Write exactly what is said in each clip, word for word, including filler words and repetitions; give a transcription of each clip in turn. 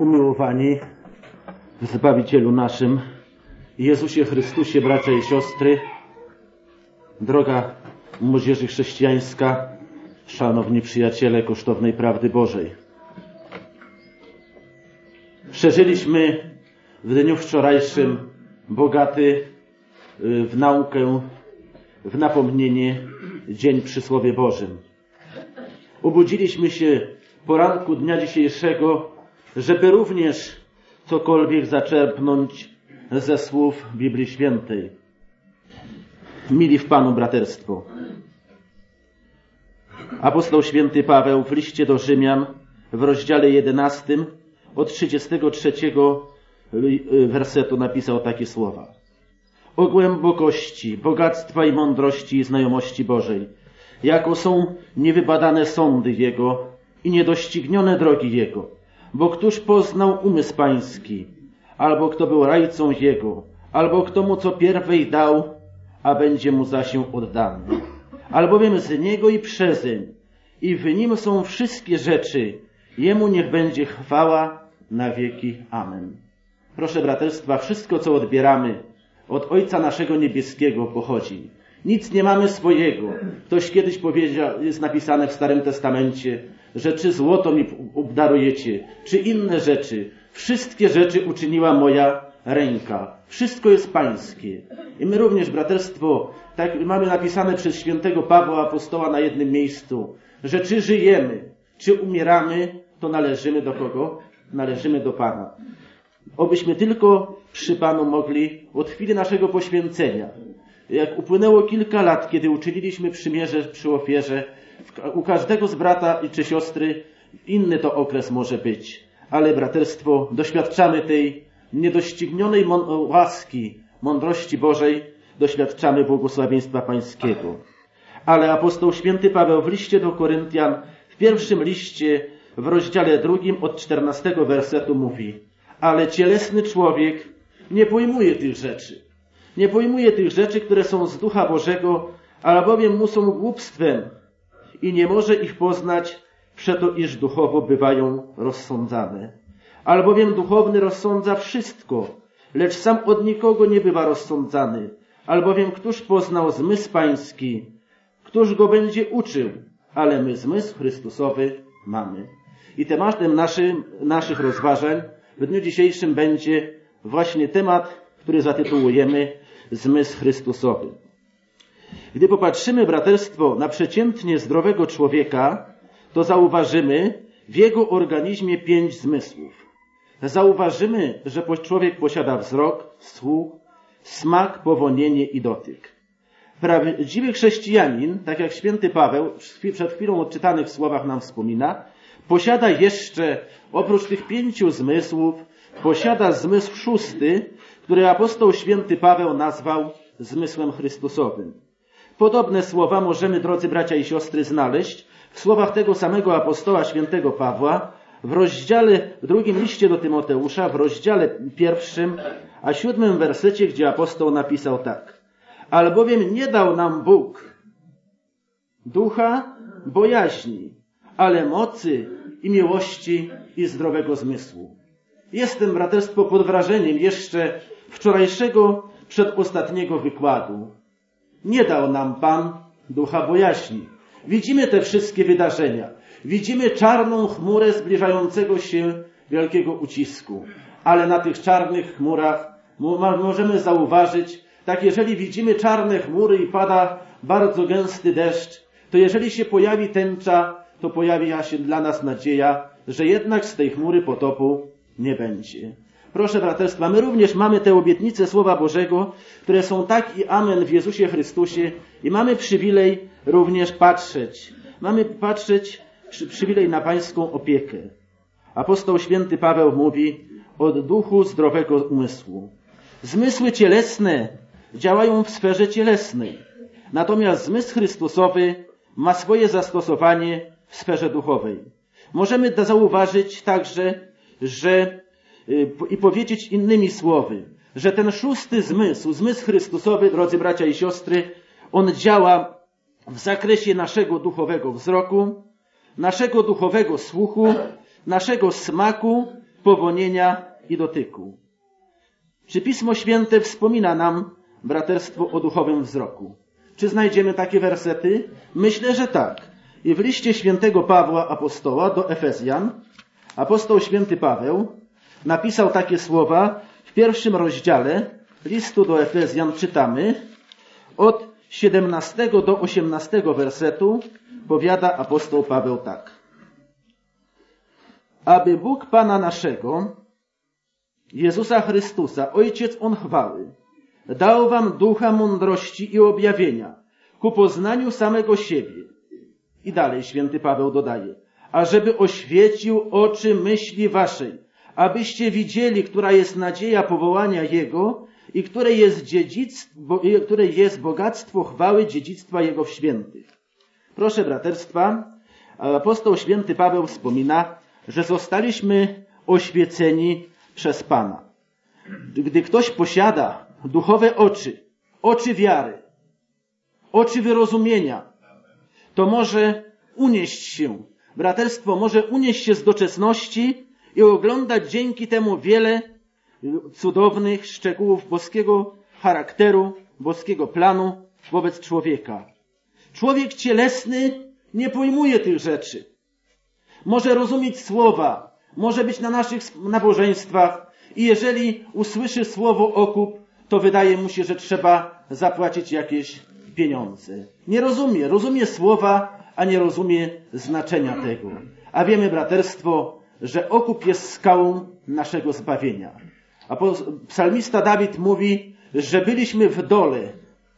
Umiłowani w Zbawicielu naszym, Jezusie Chrystusie, bracia i siostry, droga młodzieży chrześcijańska, szanowni przyjaciele kosztownej prawdy Bożej. Przeżyliśmy w dniu wczorajszym bogaty w naukę, w napomnienie dzień przy Słowie Bożym. Obudziliśmy się poranku dnia dzisiejszego, żeby również cokolwiek zaczerpnąć ze słów Biblii Świętej. Mili w Panu braterstwo. Apostoł święty Paweł w liście do Rzymian w rozdziale jedenastym od trzydziestego trzeciego wersetu napisał takie słowa. O głębokości, bogactwa i mądrości i znajomości Bożej, jako są niewybadane sądy Jego i niedoścignione drogi Jego, bo któż poznał umysł Pański, albo kto był rajcą Jego, albo kto mu co pierwej dał, a będzie mu zasię oddany. Albowiem z Niego i przezeń, i w Nim są wszystkie rzeczy, Jemu niech będzie chwała na wieki. Amen. Proszę braterstwa, wszystko co odbieramy od Ojca naszego Niebieskiego pochodzi. Nic nie mamy swojego. Ktoś kiedyś powiedział, jest napisane w Starym Testamencie, że czy złoto mi obdarujecie, czy inne rzeczy. Wszystkie rzeczy uczyniła moja ręka. Wszystko jest Pańskie. I my również, braterstwo, tak mamy napisane przez świętego Pawła Apostoła na jednym miejscu, że czy żyjemy, czy umieramy, to należymy do kogo? Należymy do Pana. Obyśmy tylko przy Panu mogli od chwili naszego poświęcenia. Jak upłynęło kilka lat, kiedy uczyniliśmy przymierze przy ofierze, u każdego z brata czy siostry inny to okres może być. Ale braterstwo, doświadczamy tej niedoścignionej mon- łaski, mądrości Bożej, doświadczamy błogosławieństwa Pańskiego. Ale apostoł święty Paweł w liście do Koryntian, w pierwszym liście, w rozdziale drugim od czternastego wersetu mówi: ale cielesny człowiek nie pojmuje tych rzeczy. Nie pojmuje tych rzeczy, które są z Ducha Bożego, albowiem mu są głupstwem i nie może ich poznać, przeto iż duchowo bywają rozsądzane. Albowiem duchowny rozsądza wszystko, lecz sam od nikogo nie bywa rozsądzany. Albowiem któż poznał zmysł Pański, któż go będzie uczył, ale my zmysł Chrystusowy mamy. I tematem naszym, naszych rozważań w dniu dzisiejszym będzie właśnie temat, który zatytułujemy Zmysł Chrystusowy. Gdy popatrzymy, braterstwo, na przeciętnie zdrowego człowieka, to zauważymy w jego organizmie pięć zmysłów. Zauważymy, że człowiek posiada wzrok, słuch, smak, powonienie i dotyk. Prawdziwy chrześcijanin, tak jak święty Paweł przed chwilą odczytanych słowach nam wspomina, posiada jeszcze, oprócz tych pięciu zmysłów, posiada zmysł szósty, który apostoł święty Paweł nazwał zmysłem Chrystusowym. Podobne słowa możemy, drodzy bracia i siostry, znaleźć w słowach tego samego apostoła świętego Pawła w rozdziale, w drugim liście do Tymoteusza, w rozdziale pierwszym, a siódmym wersecie, gdzie apostoł napisał tak: albowiem nie dał nam Bóg ducha bojaźni, ale mocy i miłości i zdrowego zmysłu. Jestem, braterstwo, pod wrażeniem jeszcze wczorajszego, przedostatniego wykładu. Nie dał nam Pan ducha bojaźni. Widzimy te wszystkie wydarzenia. Widzimy czarną chmurę zbliżającego się wielkiego ucisku. Ale na tych czarnych chmurach możemy zauważyć, tak jeżeli widzimy czarne chmury i pada bardzo gęsty deszcz, to jeżeli się pojawi tęcza, to pojawia się dla nas nadzieja, że jednak z tej chmury potopu nie będzie. Proszę braterstwa, my również mamy te obietnice Słowa Bożego, które są tak i amen w Jezusie Chrystusie i mamy przywilej również patrzeć. Mamy patrzeć, przy, przywilej na Pańską opiekę. Apostoł święty Paweł mówi o duchu zdrowego umysłu. Zmysły cielesne działają w sferze cielesnej, natomiast zmysł Chrystusowy ma swoje zastosowanie w sferze duchowej. Możemy zauważyć także, że i powiedzieć innymi słowy, że ten szósty zmysł, zmysł Chrystusowy, drodzy bracia i siostry, on działa w zakresie naszego duchowego wzroku, naszego duchowego słuchu, naszego smaku powonienia i dotyku. Czy Pismo Święte wspomina nam braterstwo o duchowym wzroku? Czy znajdziemy takie wersety? Myślę, że tak. I w liście świętego Pawła apostoła do Efezjan apostoł święty Paweł napisał takie słowa w pierwszym rozdziale listu do Efezjan. Czytamy od siedemnastego do osiemnastego wersetu. Powiada apostoł Paweł tak. Aby Bóg Pana naszego, Jezusa Chrystusa, Ojciec On chwały, dał wam ducha mądrości i objawienia ku poznaniu samego siebie. I dalej święty Paweł dodaje, ażeby oświecił oczy myśli waszej, abyście widzieli, która jest nadzieja powołania Jego i które jest dziedzictwo, które jest bogactwo chwały dziedzictwa Jego w świętych. Proszę braterstwa, apostoł święty Paweł wspomina, że zostaliśmy oświeceni przez Pana. Gdy ktoś posiada duchowe oczy, oczy wiary, oczy wyrozumienia, to może unieść się, braterstwo może unieść się z doczesności i oglądać dzięki temu wiele cudownych szczegółów boskiego charakteru, boskiego planu wobec człowieka. Człowiek cielesny nie pojmuje tych rzeczy. Może rozumieć słowa, może być na naszych nabożeństwach i jeżeli usłyszy słowo okup, to wydaje mu się, że trzeba zapłacić jakieś pieniądze. Nie rozumie, rozumie słowa, a nie rozumie znaczenia tego. A wiemy, braterstwo, że okup jest skałą naszego zbawienia. A psalmista Dawid mówi, że byliśmy w dole,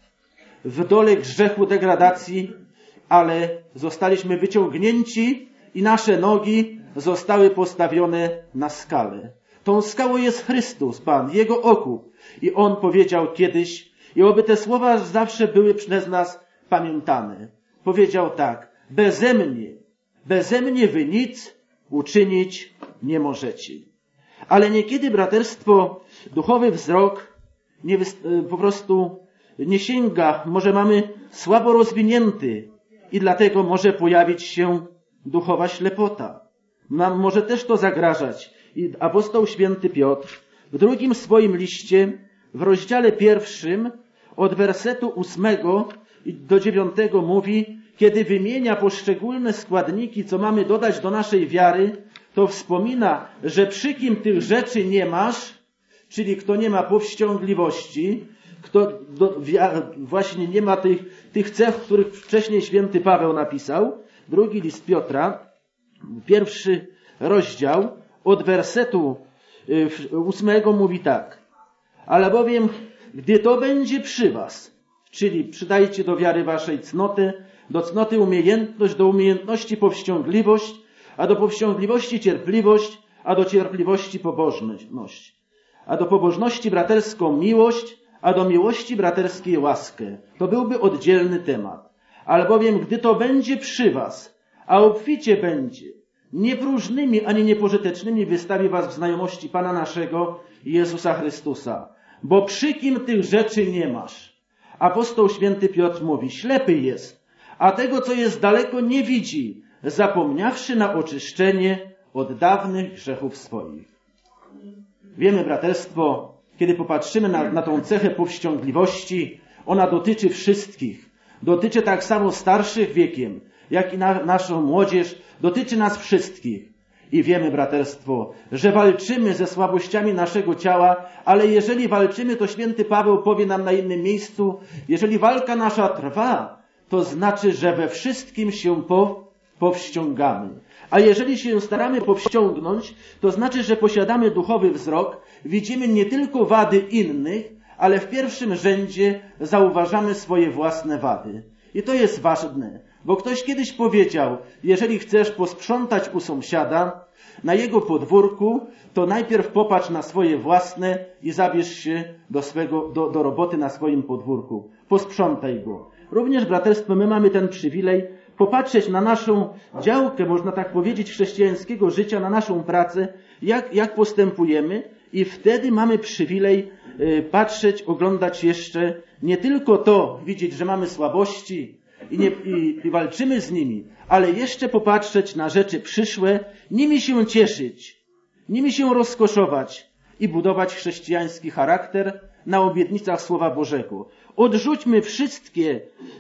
w dole grzechu, degradacji, ale zostaliśmy wyciągnięci i nasze nogi zostały postawione na skalę. Tą skałą jest Chrystus, Pan, Jego okup. I On powiedział kiedyś, i oby te słowa zawsze były przez nas pamiętane. Powiedział tak, beze mnie, beze mnie wy nic uczynić nie możecie. Ale niekiedy, braterstwo, duchowy wzrok nie, po prostu nie sięga, może mamy słabo rozwinięty i dlatego może pojawić się duchowa ślepota. Nam może też to zagrażać. I apostoł święty Piotr w drugim swoim liście, w rozdziale pierwszym, od wersetu ósmego do dziewiątego mówi, kiedy wymienia poszczególne składniki, co mamy dodać do naszej wiary, to wspomina, że przy kim tych rzeczy nie masz, czyli kto nie ma powściągliwości, kto do, właśnie nie ma tych, tych cech, których wcześniej święty Paweł napisał, drugi list Piotra, pierwszy rozdział, od wersetu ósmego mówi tak. Ale bowiem, gdy to będzie przy was, czyli przydajcie do wiary waszej cnotę, do cnoty umiejętność, do umiejętności powściągliwość, a do powściągliwości cierpliwość, a do cierpliwości pobożność, a do pobożności braterską miłość, a do miłości braterskiej łaskę. To byłby oddzielny temat. Albowiem, gdy to będzie przy was, a obficie będzie, nie próżnymi ani niepożytecznymi wystawi was w znajomości Pana naszego Jezusa Chrystusa. Bo przy kim tych rzeczy nie masz. Apostoł święty Piotr mówi, ślepy jest, a tego, co jest daleko, nie widzi, zapomniawszy na oczyszczenie od dawnych grzechów swoich. Wiemy, braterstwo, kiedy popatrzymy na, na tą cechę powściągliwości, ona dotyczy wszystkich. Dotyczy tak samo starszych wiekiem, jak i na, naszą młodzież, dotyczy nas wszystkich. I wiemy, braterstwo, że walczymy ze słabościami naszego ciała, ale jeżeli walczymy, to święty Paweł powie nam na innym miejscu, jeżeli walka nasza trwa, to znaczy, że we wszystkim się po, powściągamy. A jeżeli się staramy powściągnąć, to znaczy, że posiadamy duchowy wzrok, widzimy nie tylko wady innych, ale w pierwszym rzędzie zauważamy swoje własne wady. I to jest ważne, bo ktoś kiedyś powiedział, jeżeli chcesz posprzątać u sąsiada na jego podwórku, to najpierw popatrz na swoje własne i zabierz się do, swego, do, do roboty na swoim podwórku. Posprzątaj go. Również, braterstwo, my mamy ten przywilej popatrzeć na naszą działkę, można tak powiedzieć, chrześcijańskiego życia, na naszą pracę, jak, jak postępujemy i wtedy mamy przywilej y, patrzeć, oglądać jeszcze nie tylko to, widzieć, że mamy słabości i, nie, i, i walczymy z nimi, ale jeszcze popatrzeć na rzeczy przyszłe, nimi się cieszyć nimi się rozkoszować i budować chrześcijański charakter na obietnicach Słowa Bożego. Odrzućmy wszystkie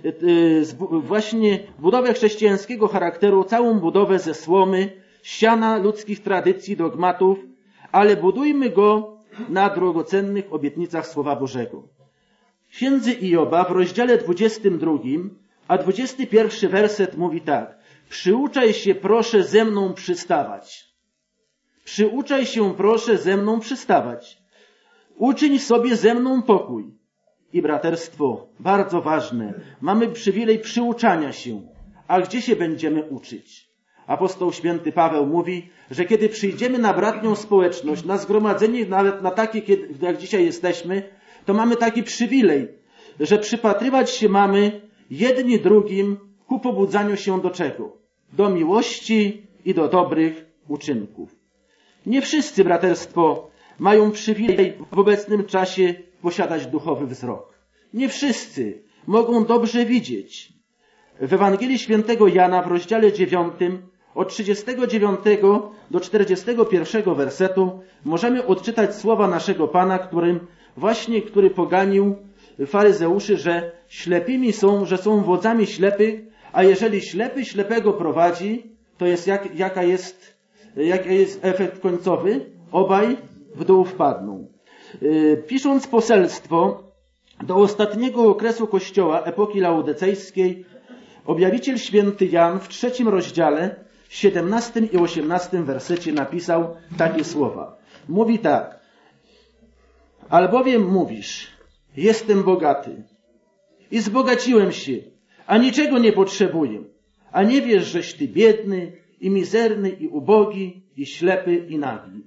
właśnie budowę chrześcijańskiego charakteru, całą budowę ze słomy, ściana ludzkich tradycji, dogmatów, ale budujmy go na drogocennych obietnicach Słowa Bożego. W księdze Ioba w rozdziale dwudziestym drugim, a dwudziesty pierwszy werset mówi tak: przyuczaj się proszę ze mną przystawać. Przyuczaj się proszę ze mną przystawać. Uczyń sobie ze mną pokój. I braterstwo, bardzo ważne, mamy przywilej przyuczania się. A gdzie się będziemy uczyć? Apostoł święty Paweł mówi, że kiedy przyjdziemy na bratnią społeczność, na zgromadzenie, nawet na takie, jak dzisiaj jesteśmy, to mamy taki przywilej, że przypatrywać się mamy jedni drugim ku pobudzaniu się do czego? Do miłości i do dobrych uczynków. Nie wszyscy, braterstwo, mają przywilej w obecnym czasie posiadać duchowy wzrok. Nie wszyscy mogą dobrze widzieć. W Ewangelii świętego Jana w rozdziale dziewiątym od trzydziestego dziewiątego do czterdziestego pierwszego wersetu możemy odczytać słowa naszego Pana, którym właśnie, który poganił faryzeuszy, że ślepimi są, że są wodzami ślepych, a jeżeli ślepy ślepego prowadzi, to jest jak, jaka jest, jaki jest efekt końcowy? Obaj w dół wpadną. Pisząc poselstwo do ostatniego okresu Kościoła, epoki laodycejskiej, objawiciel święty Jan w trzecim rozdziale, siedemnastym i osiemnastym wersecie napisał takie słowa. Mówi tak: albowiem mówisz, jestem bogaty i zbogaciłem się, a niczego nie potrzebuję, a nie wiesz, żeś ty biedny i mizerny i ubogi i ślepy i nagi.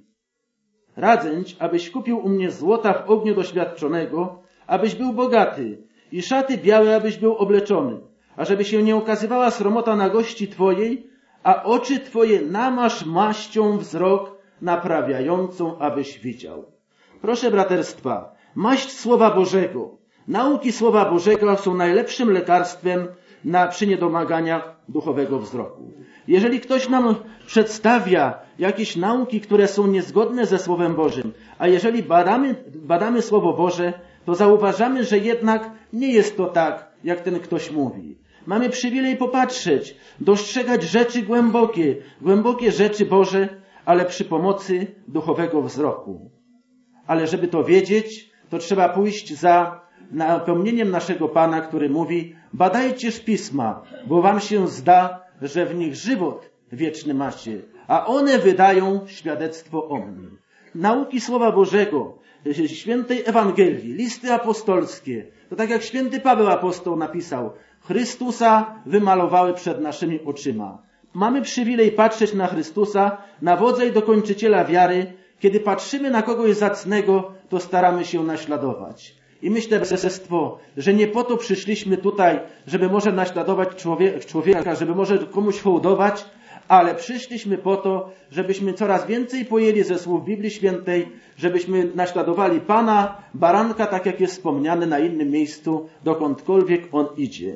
Radzęć, abyś kupił u mnie złota w ogniu doświadczonego, abyś był bogaty i szaty białe, abyś był obleczony, ażeby się nie okazywała sromota nagości twojej, a oczy twoje namasz maścią wzrok naprawiającą, abyś widział. Proszę braterstwa, maść Słowa Bożego, nauki Słowa Bożego są najlepszym lekarstwem na, przy niedomaganiach duchowego wzroku. Jeżeli ktoś nam przedstawia jakieś nauki, które są niezgodne ze Słowem Bożym, a jeżeli badamy, badamy Słowo Boże, to zauważamy, że jednak nie jest to tak, jak ten ktoś mówi. Mamy przywilej popatrzeć, dostrzegać rzeczy głębokie, głębokie rzeczy Boże, ale przy pomocy duchowego wzroku. Ale żeby to wiedzieć, to trzeba pójść za napomnieniem naszego Pana, który mówi: badajcież Pisma, bo wam się zda, że w nich żywot wieczny macie, a one wydają świadectwo o mnie. Nauki Słowa Bożego, świętej Ewangelii, listy apostolskie, to tak jak święty Paweł apostoł napisał, Chrystusa wymalowały przed naszymi oczyma. Mamy przywilej patrzeć na Chrystusa, na wodza i dokończyciela wiary. Kiedy patrzymy na kogoś zacnego, to staramy się naśladować. I myślę, braterstwo, że nie po to przyszliśmy tutaj, żeby może naśladować człowieka, żeby może komuś hołdować, ale przyszliśmy po to, żebyśmy coraz więcej pojęli ze słów Biblii Świętej, żebyśmy naśladowali Pana, baranka, tak jak jest wspomniane na innym miejscu, dokądkolwiek On idzie.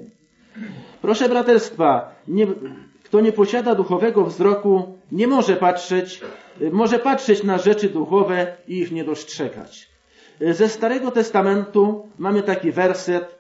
Proszę braterstwa, nie, kto nie posiada duchowego wzroku, nie może patrzeć, może patrzeć na rzeczy duchowe i ich nie dostrzegać. Ze Starego Testamentu mamy taki werset,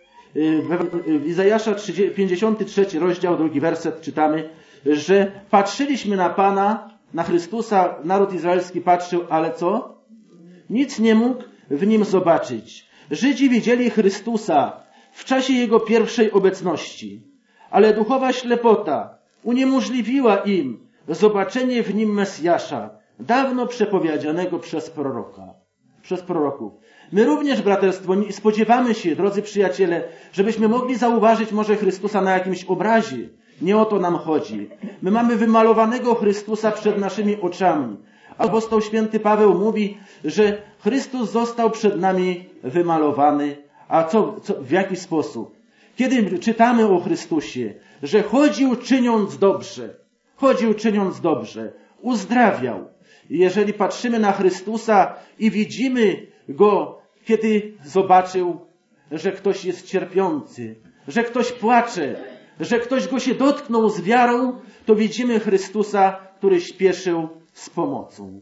w Izajasza pięćdziesiąty trzeci rozdział, drugi werset czytamy, że patrzyliśmy na Pana, na Chrystusa, naród izraelski patrzył, ale co? Nic nie mógł w nim zobaczyć. Żydzi widzieli Chrystusa w czasie Jego pierwszej obecności, ale duchowa ślepota uniemożliwiła im zobaczenie w nim Mesjasza, dawno przepowiedzianego przez proroka, przez proroków. My również, braterstwo, spodziewamy się, drodzy przyjaciele, żebyśmy mogli zauważyć może Chrystusa na jakimś obrazie. Nie o to nam chodzi. My mamy wymalowanego Chrystusa przed naszymi oczami. Apostoł święty Paweł mówi, że Chrystus został przed nami wymalowany. A co, co, w jaki sposób? Kiedy czytamy o Chrystusie, że chodził czyniąc dobrze, chodził czyniąc dobrze, uzdrawiał. Jeżeli patrzymy na Chrystusa i widzimy Go, kiedy zobaczył, że ktoś jest cierpiący, że ktoś płacze, że ktoś go się dotknął z wiarą, to widzimy Chrystusa, który śpieszył z pomocą,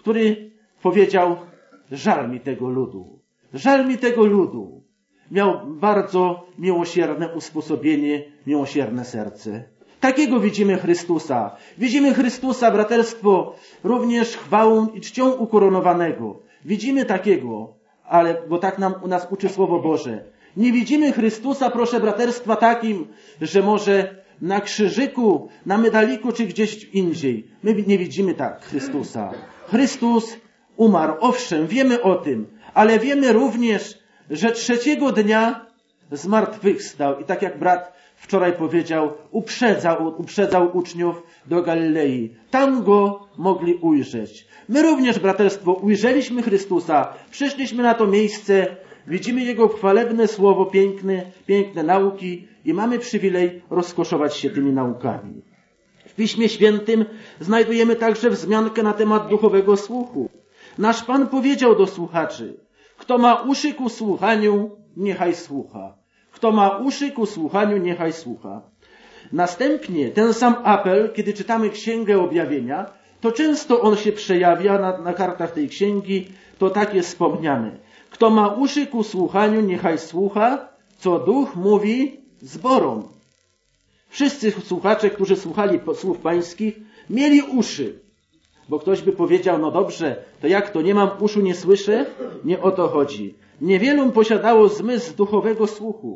który powiedział: żal mi tego ludu, żal mi tego ludu. Miał bardzo miłosierne usposobienie, miłosierne serce. Takiego widzimy Chrystusa. Widzimy Chrystusa, braterstwo, również chwałą i czcią ukoronowanego. Widzimy takiego, ale bo tak nam u nas uczy Słowo Boże. Nie widzimy Chrystusa, proszę braterstwa, takim, że może na krzyżyku, na medaliku czy gdzieś indziej. My nie widzimy tak Chrystusa. Chrystus umarł, owszem, wiemy o tym, ale wiemy również, że trzeciego dnia zmartwychwstał. I tak jak brat wczoraj powiedział, uprzedzał, uprzedzał uczniów do Galilei. Tam go mogli ujrzeć. My również, braterstwo, ujrzeliśmy Chrystusa, przyszliśmy na to miejsce, widzimy Jego chwalebne słowo, piękne, piękne nauki i mamy przywilej rozkoszować się tymi naukami. W Piśmie Świętym znajdujemy także wzmiankę na temat duchowego słuchu. Nasz Pan powiedział do słuchaczy: kto ma uszy ku słuchaniu, niechaj słucha. Kto ma uszy ku słuchaniu, niechaj słucha. Następnie ten sam apel, kiedy czytamy Księgę Objawienia, to często on się przejawia na, na kartach tej księgi, to tak jest wspomniane. Kto ma uszy ku słuchaniu, niechaj słucha, co Duch mówi zborom. Wszyscy słuchacze, którzy słuchali słów pańskich, mieli uszy. Bo ktoś by powiedział: no dobrze, to jak to, nie mam uszu, nie słyszę? Nie o to chodzi. Niewielu posiadało zmysł duchowego słuchu.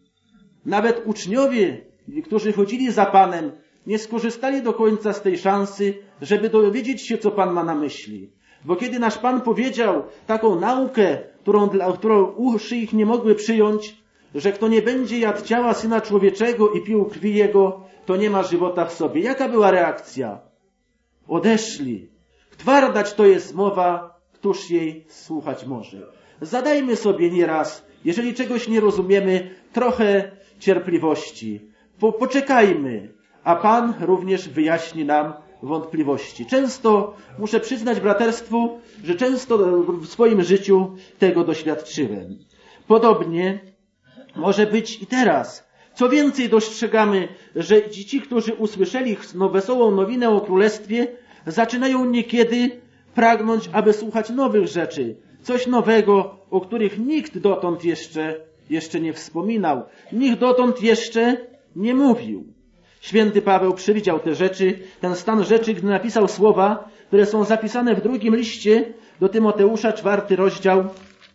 Nawet uczniowie, którzy chodzili za Panem, nie skorzystali do końca z tej szansy, żeby dowiedzieć się, co Pan ma na myśli. Bo kiedy nasz Pan powiedział taką naukę, którą, dla, którą uszy ich nie mogły przyjąć, że kto nie będzie jadł ciała Syna Człowieczego i pił krwi Jego, to nie ma żywota w sobie. Jaka była reakcja? Odeszli. Twardać to jest mowa, któż jej słuchać może. Zadajmy sobie nieraz, jeżeli czegoś nie rozumiemy, trochę cierpliwości. Po, poczekajmy, a Pan również wyjaśni nam wątpliwości. Często, muszę przyznać braterstwu, że często w swoim życiu tego doświadczyłem. Podobnie może być i teraz. Co więcej, dostrzegamy, że ci, którzy usłyszeli no, wesołą nowinę o Królestwie, zaczynają niekiedy pragnąć, aby słuchać nowych rzeczy. Coś nowego, o których nikt dotąd jeszcze, jeszcze nie wspominał. Nikt dotąd jeszcze nie mówił. Święty Paweł przewidział te rzeczy, ten stan rzeczy, gdy napisał słowa, które są zapisane w drugim liście do Tymoteusza, czwarty rozdział,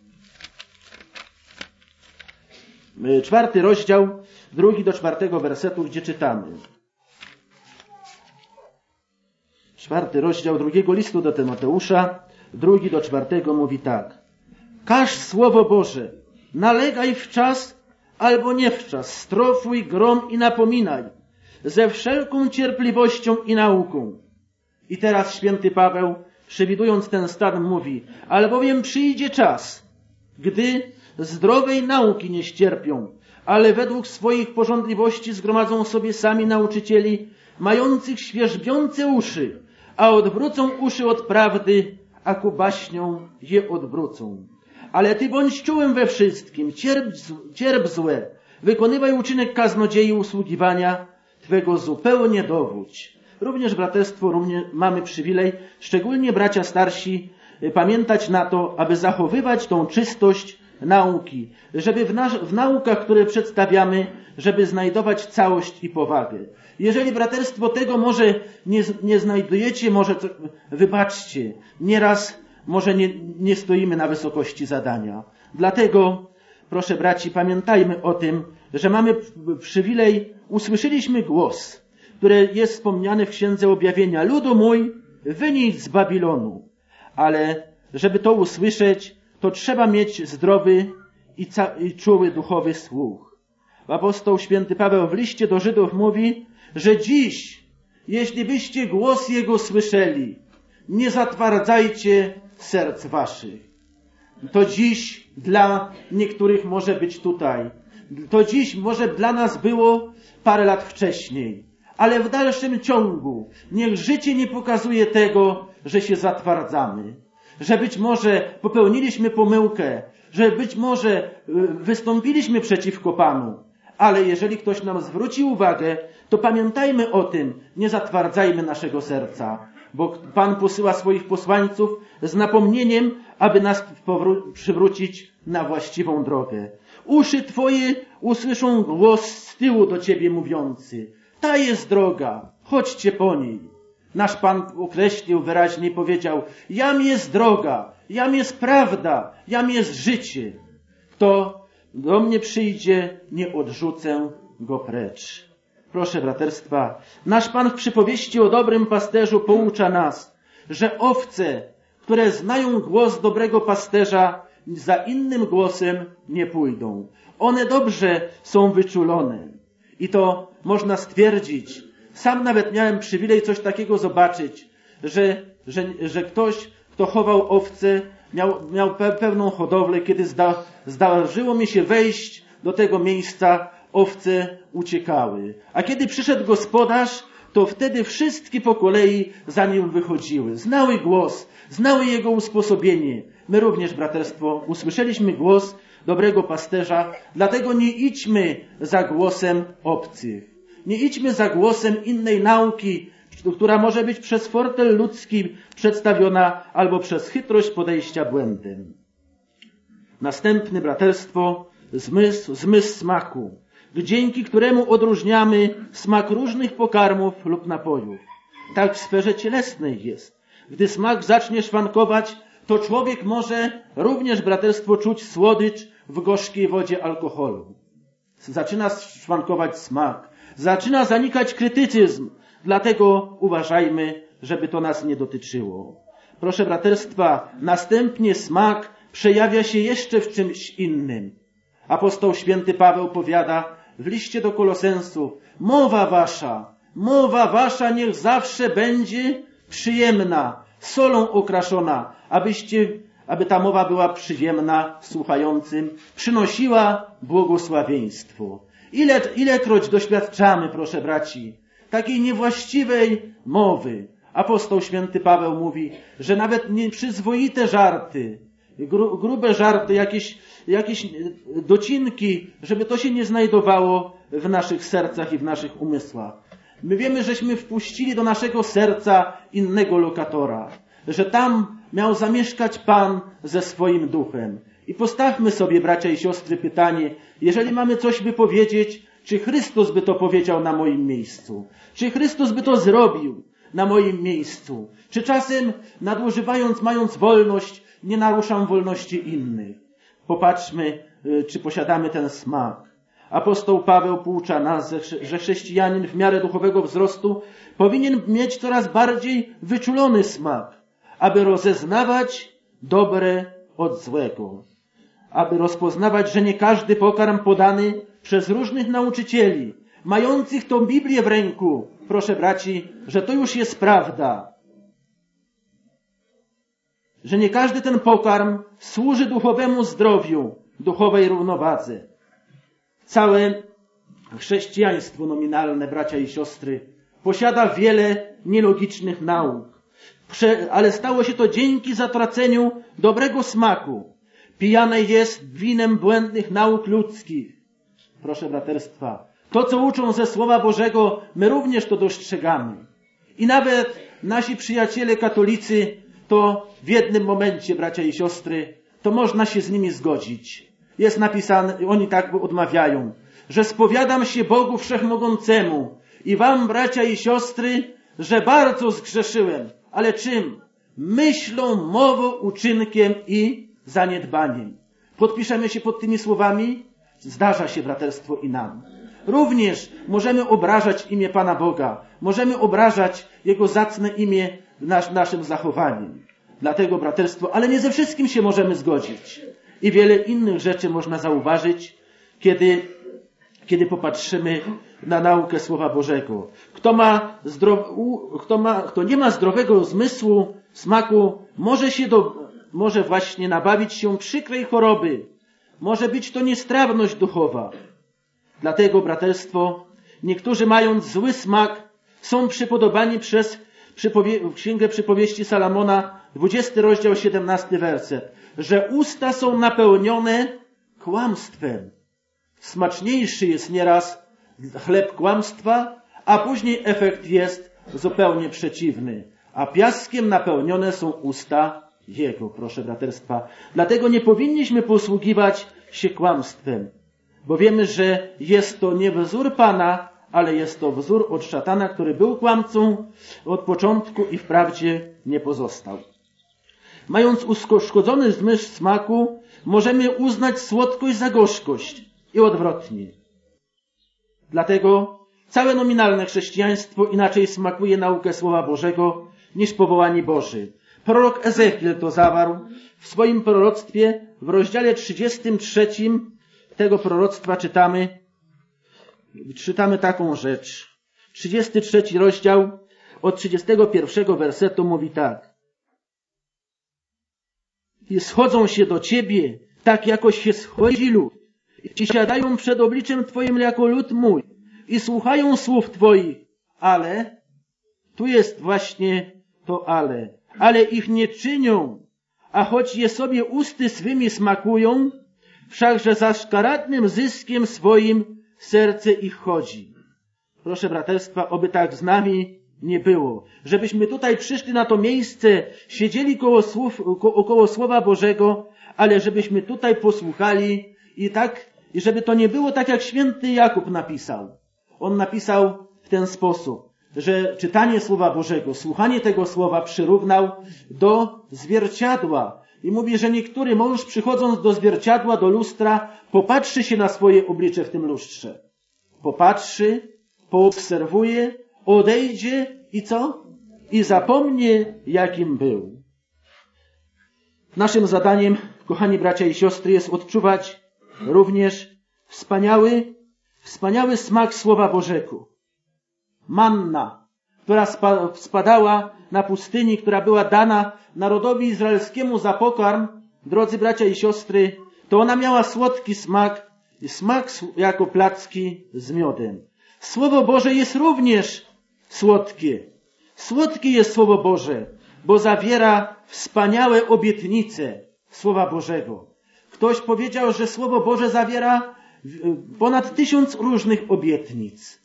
czwarty rozdział, drugi do czwartego wersetu, gdzie czytamy. Czwarty rozdział drugiego listu do Tymoteusza, drugi do czwartego mówi tak. Każ Słowo Boże, nalegaj w czas albo nie w czas, strofuj, grom i napominaj, ze wszelką cierpliwością i nauką. I teraz święty Paweł, przewidując ten stan, mówi, albowiem przyjdzie czas, gdy zdrowej nauki nie ścierpią, ale według swoich pożądliwości zgromadzą sobie sami nauczycieli, mających świerzbiące uszy, a odwrócą uszy od prawdy, a ku baśniom je odwrócą. Ale ty bądź czułym we wszystkim, cierp, cierp złe, wykonywaj uczynek kaznodziei usługiwania, twego zupełnie dowódź. Również braterstwo, również mamy przywilej, szczególnie bracia starsi, pamiętać na to, aby zachowywać tą czystość nauki, żeby w, nasz, w naukach, które przedstawiamy, żeby znajdować całość i powagę. Jeżeli braterstwo tego może nie, nie znajdujecie, może to, wybaczcie, nieraz może nie, nie stoimy na wysokości zadania. Dlatego, proszę braci, pamiętajmy o tym, że mamy przywilej, usłyszeliśmy głos, który jest wspomniany w Księdze Objawienia. Ludu mój, wyjdź z Babilonu. Ale żeby to usłyszeć, to trzeba mieć zdrowy i, ca- i czuły duchowy słuch. Apostoł święty Paweł w liście do Żydów mówi, że dziś, jeśli byście głos Jego słyszeli, nie zatwardzajcie serc waszych. To dziś dla niektórych może być tutaj. To dziś może dla nas było parę lat wcześniej. Ale w dalszym ciągu niech życie nie pokazuje tego, że się zatwardzamy. Że być może popełniliśmy pomyłkę, że być może wystąpiliśmy przeciwko Panu. Ale jeżeli ktoś nam zwróci uwagę, to pamiętajmy o tym, nie zatwardzajmy naszego serca. bo Pan posyła swoich posłańców z napomnieniem, aby nas powró- przywrócić na właściwą drogę. Uszy Twoje usłyszą głos z tyłu do Ciebie mówiący: ta jest droga, chodźcie po niej. Nasz Pan określił wyraźnie i powiedział: jam jest droga, jam jest prawda, jam jest życie. Kto do mnie przyjdzie, nie odrzucę go precz. Proszę braterstwa, nasz Pan w przypowieści o dobrym pasterzu poucza nas, że owce, które znają głos dobrego pasterza, za innym głosem nie pójdą. One dobrze są wyczulone. I to można stwierdzić. Sam nawet miałem przywilej coś takiego zobaczyć, że, że, że ktoś, kto chował owce, miał, miał pe, pewną hodowlę. Kiedy zda, zdarzyło mi się wejść do tego miejsca, owce uciekały. A kiedy przyszedł gospodarz, to wtedy wszystkie po kolei za nim wychodziły. Znały głos, znały jego usposobienie. My również, braterstwo, usłyszeliśmy głos dobrego pasterza, dlatego nie idźmy za głosem obcych. Nie idźmy za głosem innej nauki, która może być przez fortel ludzki przedstawiona albo przez chytrość podejścia błędem. Następny, braterstwo, zmysł, zmysł smaku, dzięki któremu odróżniamy smak różnych pokarmów lub napojów. Tak w sferze cielesnej jest. Gdy smak zacznie szwankować, to człowiek może również, braterstwo, czuć słodycz w gorzkiej wodzie alkoholu. Zaczyna szwankować smak. Zaczyna zanikać krytycyzm. Dlatego uważajmy, żeby to nas nie dotyczyło. Proszę braterstwa, następnie smak przejawia się jeszcze w czymś innym. Apostoł święty Paweł powiada w liście do Kolosensów: mowa wasza, mowa wasza niech zawsze będzie przyjemna, solą okraszona, abyście, aby ta mowa była przyjemna słuchającym, przynosiła błogosławieństwo. Ile, ilekroć doświadczamy, proszę braci, takiej niewłaściwej mowy. Apostoł święty Paweł mówi, że nawet nieprzyzwoite żarty, gru, grube żarty, jakieś, jakieś docinki, żeby to się nie znajdowało w naszych sercach i w naszych umysłach. My wiemy, żeśmy wpuścili do naszego serca innego lokatora, że tam miał zamieszkać Pan ze swoim duchem. I postawmy sobie, bracia i siostry, pytanie, jeżeli mamy coś by powiedzieć, czy Chrystus by to powiedział na moim miejscu? Czy Chrystus by to zrobił na moim miejscu? Czy czasem, nadużywając, mając wolność, nie naruszam wolności innych? Popatrzmy, czy posiadamy ten smak. Apostoł Paweł poucza nas, że chrześcijanin w miarę duchowego wzrostu powinien mieć coraz bardziej wyczulony smak, aby rozeznawać dobre od złego, aby rozpoznawać, że nie każdy pokarm podany przez różnych nauczycieli, mających tą Biblię w ręku, proszę braci, że to już jest prawda, że nie każdy ten pokarm służy duchowemu zdrowiu, duchowej równowadze. Całe chrześcijaństwo nominalne, bracia i siostry, posiada wiele nielogicznych nauk, ale stało się to dzięki zatraceniu dobrego smaku. Pijane jest winem błędnych nauk ludzkich. Proszę braterstwa, to co uczą ze Słowa Bożego, my również to dostrzegamy. I nawet nasi przyjaciele katolicy, to w jednym momencie, bracia i siostry, to można się z nimi zgodzić. Jest napisane, oni tak odmawiają, że spowiadam się Bogu Wszechmogącemu i wam, bracia i siostry, że bardzo zgrzeszyłem. Ale czym? Myślą, mową, uczynkiem i zaniedbaniem. Podpiszemy się pod tymi słowami? Zdarza się, braterstwo, i nam. Również możemy obrażać imię Pana Boga. Możemy obrażać Jego zacne imię nas, naszym zachowaniem. Dlatego, braterstwo, ale nie ze wszystkim się możemy zgodzić. I wiele innych rzeczy można zauważyć, kiedy, kiedy popatrzymy na naukę Słowa Bożego. Kto ma zdrow, kto ma, kto nie ma zdrowego zmysłu, smaku, może się do, może właśnie nabawić się przykrej choroby. Może być to niestrawność duchowa. Dlatego, braterstwo, niektórzy, mając zły smak, są przypodobani przez przypowie- Księgę Przypowieści Salomona, dwudziesty rozdział, siedemnasty werset, że usta są napełnione kłamstwem. Smaczniejszy jest nieraz chleb kłamstwa, a później efekt jest zupełnie przeciwny. a piaskiem napełnione są usta Jego, proszę braterstwa. Dlatego nie powinniśmy posługiwać się kłamstwem, bo wiemy, że jest to nie wzór Pana, ale jest to wzór od szatana, który był kłamcą od początku i wprawdzie nie pozostał. Mając uszkodzony zmysł smaku, możemy uznać słodkość za gorzkość i odwrotnie. Dlatego całe nominalne chrześcijaństwo inaczej smakuje naukę Słowa Bożego niż powołani Boży. Prorok Ezechiel to zawarł w swoim proroctwie. W rozdziale trzydziestym trzecim tego proroctwa czytamy, czytamy taką rzecz. trzydziesty trzeci rozdział od trzydziestego pierwszego wersetu mówi tak. I schodzą się do Ciebie, tak jakoś się schodzi lud. I siadają przed obliczem Twoim jako lud mój. I słuchają słów Twoich. Ale, tu jest właśnie to ale. Ale ich nie czynią. A choć je sobie usty swymi smakują, wszakże za szkaradnym zyskiem swoim serce ich chodzi. Proszę braterstwa, oby tak z nami nie było. Żebyśmy tutaj przyszli na to miejsce, siedzieli koło, słów, ko, koło Słowa Bożego, ale żebyśmy tutaj posłuchali i tak, i żeby to nie było tak, jak święty Jakub napisał. On napisał w ten sposób, że czytanie Słowa Bożego, słuchanie tego Słowa przyrównał do zwierciadła. I mówi, że niektóry mąż przychodząc do zwierciadła, do lustra, popatrzy się na swoje oblicze w tym lustrze. Popatrzy, poobserwuje, odejdzie i co? I zapomnie, jakim był. Naszym zadaniem, kochani bracia i siostry, jest odczuwać również wspaniały, wspaniały smak Słowa Bożego. Manna, która spadała na pustyni, która była dana narodowi izraelskiemu za pokarm, drodzy bracia i siostry, to ona miała słodki smak, smak jako placki z miodem. Słowo Boże jest również słodkie. Słodkie jest Słowo Boże, bo zawiera wspaniałe obietnice Słowa Bożego. Ktoś powiedział, że Słowo Boże zawiera ponad tysiąc różnych obietnic.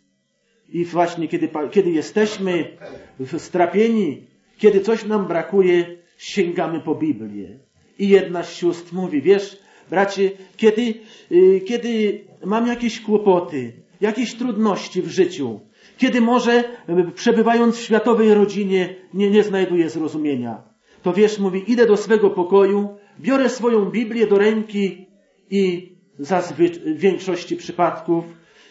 I właśnie kiedy, kiedy jesteśmy strapieni, kiedy coś nam brakuje, sięgamy po Biblię. I jedna z sióstr mówi, wiesz, bracie, kiedy, kiedy mam jakieś kłopoty, jakieś trudności w życiu, kiedy może przebywając w światowej rodzinie nie, nie znajduję zrozumienia, to wiesz, mówi, idę do swego pokoju, biorę swoją Biblię do ręki i zazwy- w większości przypadków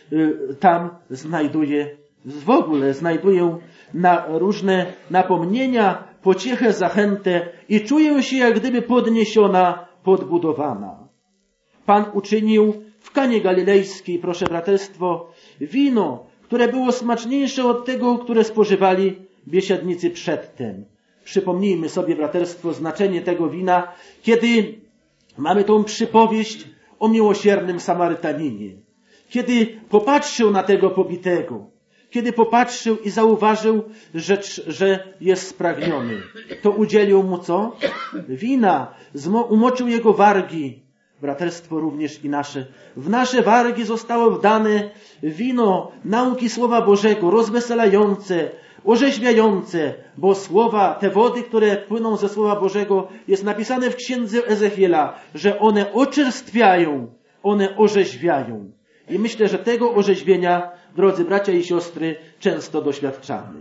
y, tam znajduję, w ogóle znajduję na różne napomnienia, pociechę, zachętę i czuję się jak gdyby podniesiona, podbudowana. Pan uczynił w Kanie Galilejskiej, proszę braterstwo, wino, które było smaczniejsze od tego, które spożywali biesiadnicy przedtem. Przypomnijmy sobie, braterstwo, znaczenie tego wina, kiedy mamy tą przypowieść o miłosiernym Samarytaninie. Kiedy popatrzył na tego pobitego, kiedy popatrzył i zauważył, że, że jest spragniony, to udzielił mu co? Wina, umoczył jego wargi. Braterstwo również i nasze. W nasze wargi zostało wdane wino nauki Słowa Bożego, rozweselające, orzeźwiające, bo słowa, te wody, które płyną ze Słowa Bożego, jest napisane w księdze Ezechiela, że one oczerstwiają, one orzeźwiają. I myślę, że tego orzeźwienia, drodzy bracia i siostry, często doświadczamy.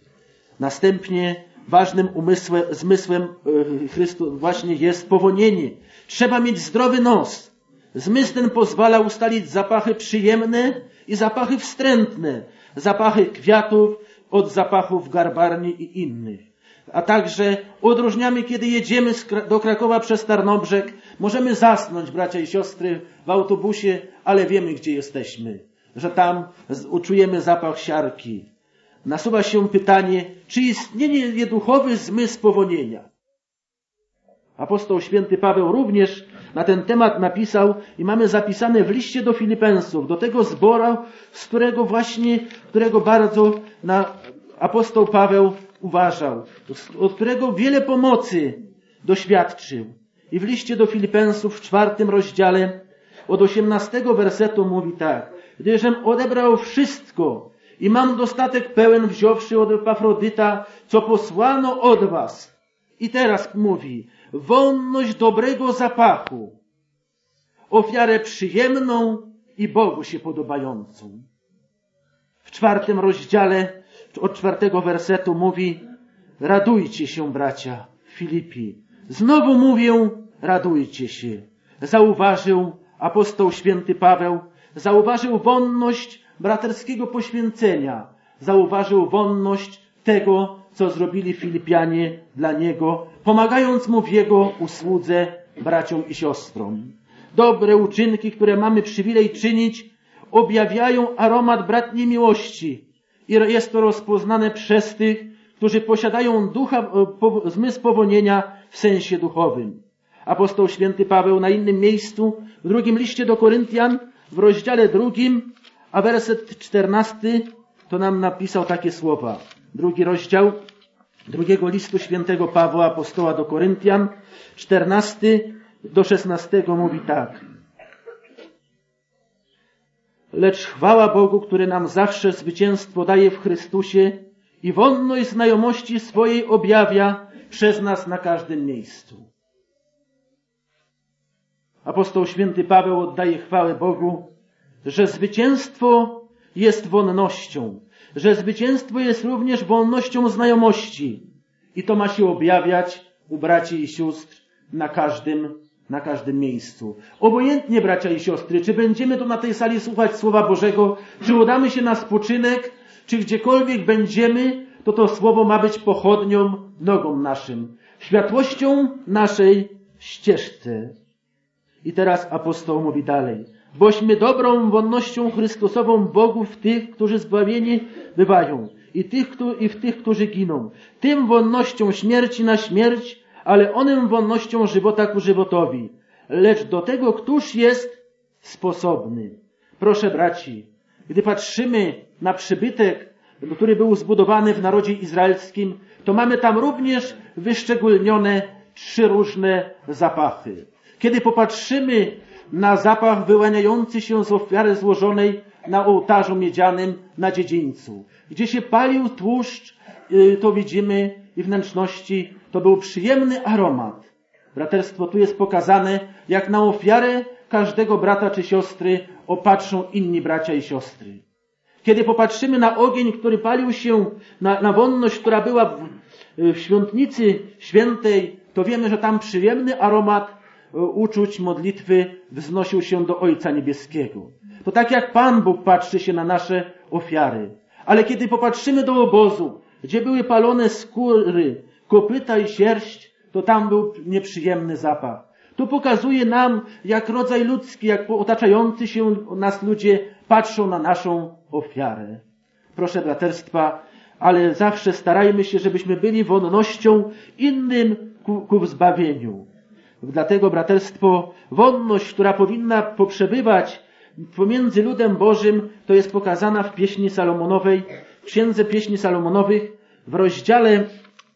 Następnie ważnym umysłem, zmysłem Chrystusa właśnie jest powonienie. Trzeba mieć zdrowy nos. Zmysł ten pozwala ustalić zapachy przyjemne i zapachy wstrętne, zapachy kwiatów od zapachów garbarni i innych. A także odróżniamy, kiedy jedziemy do Krakowa przez Tarnobrzeg. Możemy zasnąć, bracia i siostry, w autobusie, ale wiemy, gdzie jesteśmy. Że tam uczujemy zapach siarki. Nasuwa się pytanie, czy istnieje duchowy zmysł powonienia? Apostoł święty Paweł również na ten temat napisał i mamy zapisane w liście do Filipensów, do tego zboru, z którego właśnie, którego bardzo na apostoł Paweł uważał, od którego wiele pomocy doświadczył. I w liście do Filipensów w czwartym rozdziale od osiemnastego wersetu mówi tak: gdyżem odebrał wszystko i mam dostatek pełen wziąwszy od Epafrodyta, co posłano od was. I teraz mówi, wonność dobrego zapachu, ofiarę przyjemną i Bogu się podobającą. W czwartym rozdziale, od czwartego wersetu mówi, radujcie się, bracia Filipi. Znowu mówię, radujcie się. Zauważył apostoł święty Paweł, zauważył wonność braterskiego poświęcenia, zauważył wonność tego, co zrobili Filipianie dla niego, pomagając mu w jego usłudze braciom i siostrom. Dobre uczynki, które mamy przywilej czynić, objawiają aromat bratniej miłości i jest to rozpoznane przez tych, którzy posiadają ducha, po, zmysł powonienia w sensie duchowym. Apostoł święty Paweł na innym miejscu, w drugim liście do Koryntian, w rozdziale drugim, a werset czternasty, to nam napisał takie słowa. Drugi rozdział drugiego listu świętego Pawła, apostoła do Koryntian, czternasty do szesnastego mówi tak. Lecz chwała Bogu, który nam zawsze zwycięstwo daje w Chrystusie i wonność znajomości swojej objawia przez nas na każdym miejscu. Apostoł święty Paweł oddaje chwałę Bogu, że zwycięstwo jest wonnością, że zwycięstwo jest również wolnością znajomości i to ma się objawiać u braci i sióstr na każdym, na każdym miejscu. Obojętnie, bracia i siostry, czy będziemy tu na tej sali słuchać Słowa Bożego, czy udamy się na spoczynek, czy gdziekolwiek będziemy, to to Słowo ma być pochodnią nogom naszym, światłością naszej ścieżce. I teraz apostoł mówi dalej. Bośmy dobrą wonnością Chrystusową Bogu w tych, którzy zbawieni bywają i, tych, i w tych, którzy giną. Tym wonnością śmierci na śmierć, ale onym wonnością żywota ku żywotowi. Lecz do tego, któż jest sposobny. Proszę braci, gdy patrzymy na przybytek, który był zbudowany w narodzie izraelskim, to mamy tam również wyszczególnione trzy różne zapachy. Kiedy popatrzymy na zapach wyłaniający się z ofiary złożonej na ołtarzu miedzianym na dziedzińcu, gdzie się palił tłuszcz, to widzimy i wnętrzności, to był przyjemny aromat. Braterstwo tu jest pokazane, jak na ofiarę każdego brata czy siostry opatrzą inni bracia i siostry. Kiedy popatrzymy na ogień, który palił się, na, na wonność, która była w, w świątnicy świętej, to wiemy, że tam przyjemny aromat uczuć modlitwy wznosił się do Ojca Niebieskiego. To tak jak Pan Bóg patrzy się na nasze ofiary. Ale kiedy popatrzymy do obozu, gdzie były palone skóry, kopyta i sierść, to tam był nieprzyjemny zapach. Tu pokazuje nam, jak rodzaj ludzki, jak otaczający się nas ludzie patrzą na naszą ofiarę. Proszę braterstwa, ale zawsze starajmy się, żebyśmy byli wonnością innym ku, ku zbawieniu. Dlatego, braterstwo, wonność, która powinna poprzebywać pomiędzy ludem Bożym, to jest pokazana w pieśni Salomonowej, w Księdze Pieśni Salomonowych, w rozdziale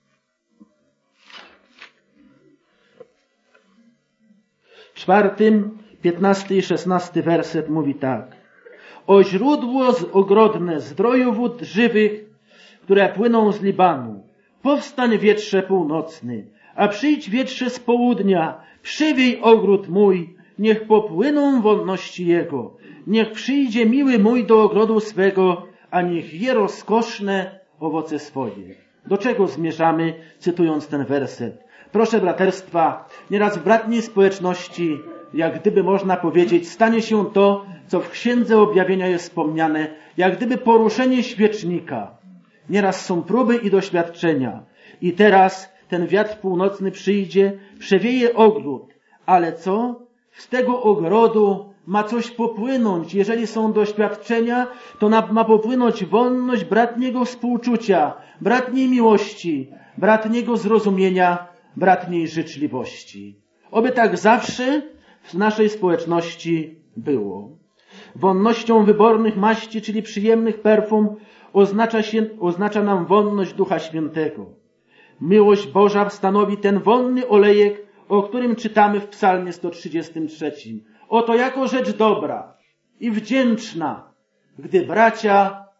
czwartym, piętnasty i szesnasty werset mówi tak. O źródło ogrodne zdroju wód żywych, które płyną z Libanu, powstań wietrze północny, a przyjdź wietrze z południa, przywiej ogród mój, niech popłyną wonności jego, niech przyjdzie miły mój do ogrodu swego, a niech je rozkoszne owoce swoje. Do czego zmierzamy, cytując ten werset? Proszę braterstwa, nieraz w bratniej społeczności, jak gdyby można powiedzieć, stanie się to, co w Księdze Objawienia jest wspomniane, jak gdyby poruszenie świecznika. Nieraz są próby i doświadczenia. I teraz ten wiatr północny przyjdzie, przewieje ogród. Ale co? Z tego ogrodu ma coś popłynąć. Jeżeli są doświadczenia, to ma popłynąć wolność bratniego współczucia, bratniej miłości, bratniego zrozumienia, bratniej życzliwości. Oby tak zawsze w naszej społeczności było. Wonnością wybornych maści, czyli przyjemnych perfum, oznacza, się, oznacza nam wonność Ducha Świętego. Miłość Boża stanowi ten wonny olejek, o którym czytamy w psalmie sto trzydziestym trzecim. Oto jako rzecz dobra i wdzięczna, gdy bracia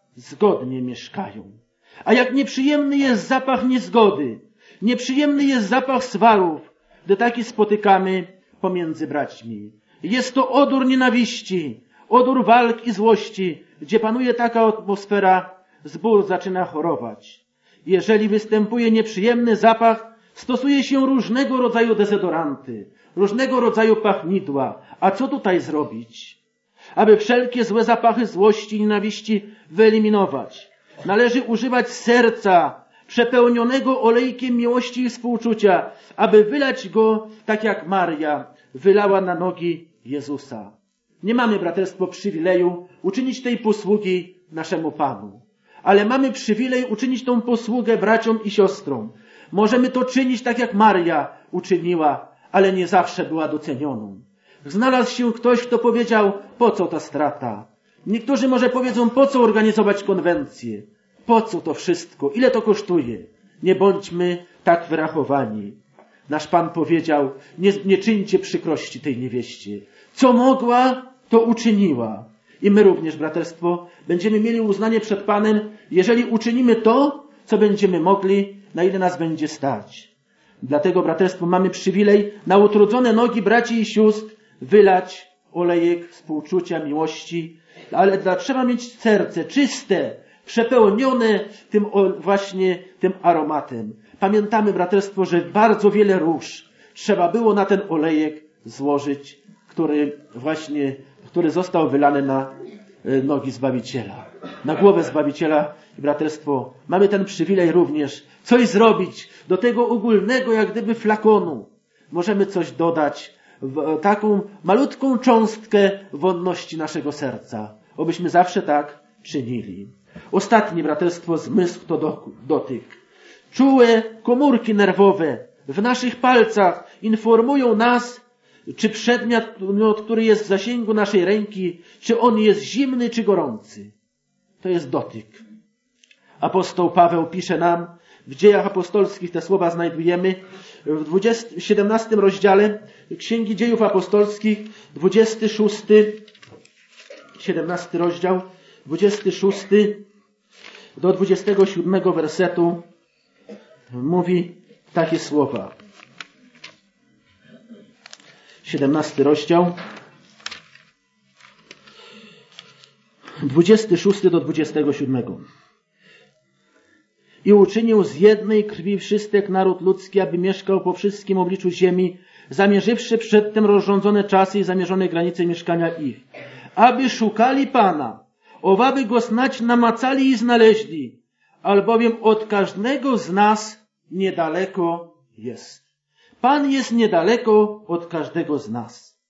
zgodnie mieszkają. A jak nieprzyjemny jest zapach niezgody, nieprzyjemny jest zapach swarów, gdy taki spotykamy pomiędzy braćmi. Jest to odór nienawiści, odór walk i złości. Gdzie panuje taka atmosfera, zbór zaczyna chorować. Jeżeli występuje nieprzyjemny zapach, stosuje się różnego rodzaju dezodoranty, różnego rodzaju pachnidła. A co tutaj zrobić? Aby wszelkie złe zapachy złości i nienawiści wyeliminować, należy używać serca przepełnionego olejkiem miłości i współczucia, aby wylać go tak jak Maria wylała na nogi Jezusa. Nie mamy, braterstwo, przywileju uczynić tej posługi naszemu Panu, ale mamy przywilej uczynić tą posługę braciom i siostrom. Możemy to czynić tak jak Maria uczyniła, ale nie zawsze była docenioną. Znalazł się ktoś, kto powiedział, po co ta strata? Niektórzy może powiedzą, po co organizować konwencję? Po co to wszystko? Ile to kosztuje? Nie bądźmy tak wyrachowani. Nasz Pan powiedział, nie, nie czyńcie przykrości tej niewieście. Co mogła, to uczyniła. I my również, braterstwo, będziemy mieli uznanie przed Panem, jeżeli uczynimy to, co będziemy mogli, na ile nas będzie stać. Dlatego, braterstwo, mamy przywilej na utrudzone nogi braci i sióstr wylać olejek współczucia, miłości, ale dla, trzeba mieć serce czyste, przepełnione tym właśnie tym aromatem. Pamiętamy, braterstwo, że bardzo wiele róż trzeba było na ten olejek złożyć, który właśnie, który został wylany na nogi Zbawiciela, na głowę Zbawiciela. Braterstwo, mamy ten przywilej również coś zrobić do tego ogólnego, jak gdyby flakonu. Możemy coś dodać, w taką malutką cząstkę wonności naszego serca. Obyśmy zawsze tak czynili. Ostatnie, braterstwo, zmysł to dotyk. Czułe komórki nerwowe w naszych palcach informują nas, czy przedmiot, który jest w zasięgu naszej ręki, czy on jest zimny, czy gorący. To jest dotyk. Apostoł Paweł pisze nam, w Dziejach Apostolskich te słowa znajdujemy, w dwudziestym, siedemnastym rozdziale Księgi Dziejów Apostolskich, dwudziesty szósty, siedemnasty rozdział, dwudziesty szósty do dwudziestego siódmego wersetu mówi takie słowa. siedemnasty rozdział, dwudziesty szósty do dwudziestego siódmego. I uczynił z jednej krwi wszystek naród ludzki, aby mieszkał po wszystkim obliczu ziemi, zamierzywszy przedtem rozrządzone czasy i zamierzone granice mieszkania ich. Aby szukali Pana, owaby Go snać namacali i znaleźli, albowiem od każdego z nas niedaleko jest. Pan jest niedaleko od każdego z nas.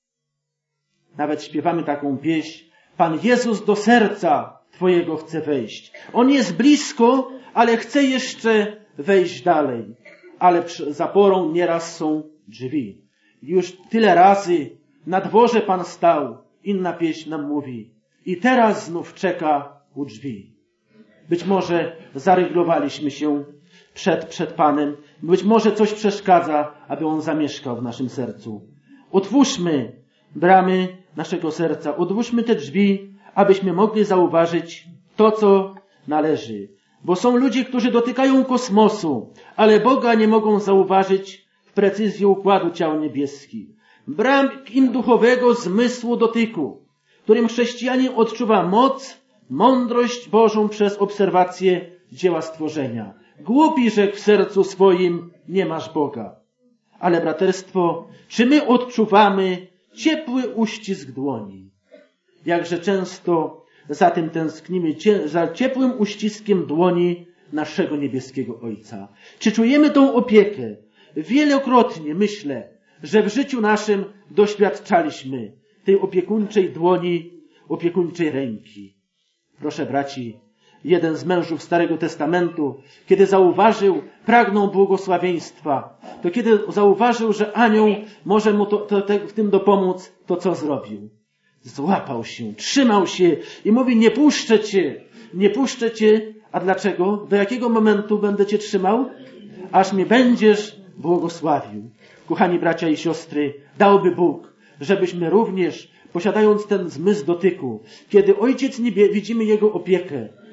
Nawet śpiewamy taką pieśń, Pan Jezus do serca Twojego chce wejść. On jest blisko, ale chce jeszcze wejść dalej. Ale zaporą nieraz są drzwi. Już tyle razy na dworze Pan stał, inna pieśń nam mówi. I teraz znów czeka u drzwi. Być może zaryglowaliśmy się przed, przed Panem. Być może coś przeszkadza, aby On zamieszkał w naszym sercu. Otwórzmy bramy naszego serca. Otwórzmy te drzwi, abyśmy mogli zauważyć to, co należy. Bo są ludzie, którzy dotykają kosmosu, ale Boga nie mogą zauważyć w precyzji układu ciał niebieskich. Bram im duchowego zmysłu dotyku, którym chrześcijanin odczuwa moc, mądrość Bożą przez obserwację dzieła stworzenia. Głupi rzekł w sercu swoim, nie masz Boga. Ale braterstwo, czy my odczuwamy ciepły uścisk dłoni? Jakże często za tym tęsknimy, za ciepłym uściskiem dłoni naszego niebieskiego Ojca. Czy czujemy tą opiekę? Wielokrotnie myślę, że w życiu naszym doświadczaliśmy tej opiekuńczej dłoni, opiekuńczej ręki. Proszę braci, jeden z mężów Starego Testamentu, kiedy zauważył, pragnął błogosławieństwa, to kiedy zauważył, że anioł może mu to, to, to, w tym dopomóc, to co zrobił? Złapał się, trzymał się i mówi, nie puszczę cię, nie puszczę cię. A dlaczego? Do jakiego momentu będę cię trzymał? Aż mnie będziesz błogosławił. Kochani bracia i siostry, dałby Bóg, żebyśmy również, posiadając ten zmysł dotyku, kiedy Ojciec niebie, widzimy Jego opiekę,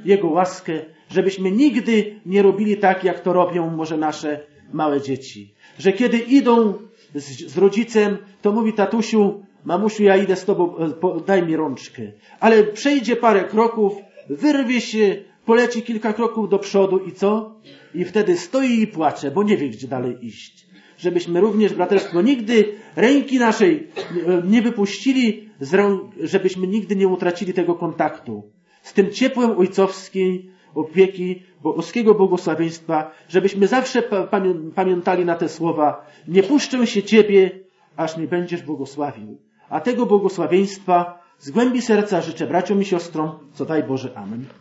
Jego łaskę, żebyśmy nigdy nie robili tak, jak to robią może nasze małe dzieci. Że kiedy idą z, z rodzicem, to mówi tatusiu, mamusiu, ja idę z tobą, daj mi rączkę. Ale przejdzie parę kroków, wyrwie się, poleci kilka kroków do przodu i co? I wtedy stoi i płacze, bo nie wie, gdzie dalej iść. Żebyśmy również, braterstwo, nigdy ręki naszej nie wypuścili, z rąk, żebyśmy nigdy nie utracili tego kontaktu z tym ciepłem ojcowskiej opieki, boskiego błogosławieństwa, żebyśmy zawsze pamię- pamiętali na te słowa: nie puszczę się Ciebie, aż mnie będziesz błogosławił. A tego błogosławieństwa z głębi serca życzę braciom i siostrom, co daj Boże. Amen.